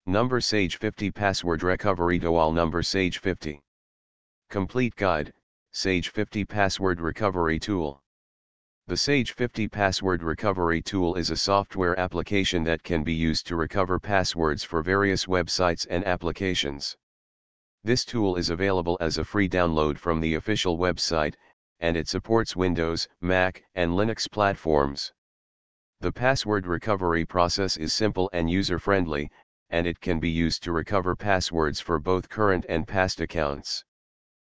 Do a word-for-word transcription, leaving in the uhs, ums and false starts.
Number Sage fifty Password Recovery Tool. Number Sage fifty Complete Guide, Sage fifty Password Recovery Tool. The Sage fifty Password Recovery Tool is a software application that can be used to recover passwords for various websites and applications. This tool is available as a free download from the official website, and it supports Windows, Mac, and Linux platforms. The password recovery process is simple and user-friendly, and it can be used to recover passwords for both current and past accounts.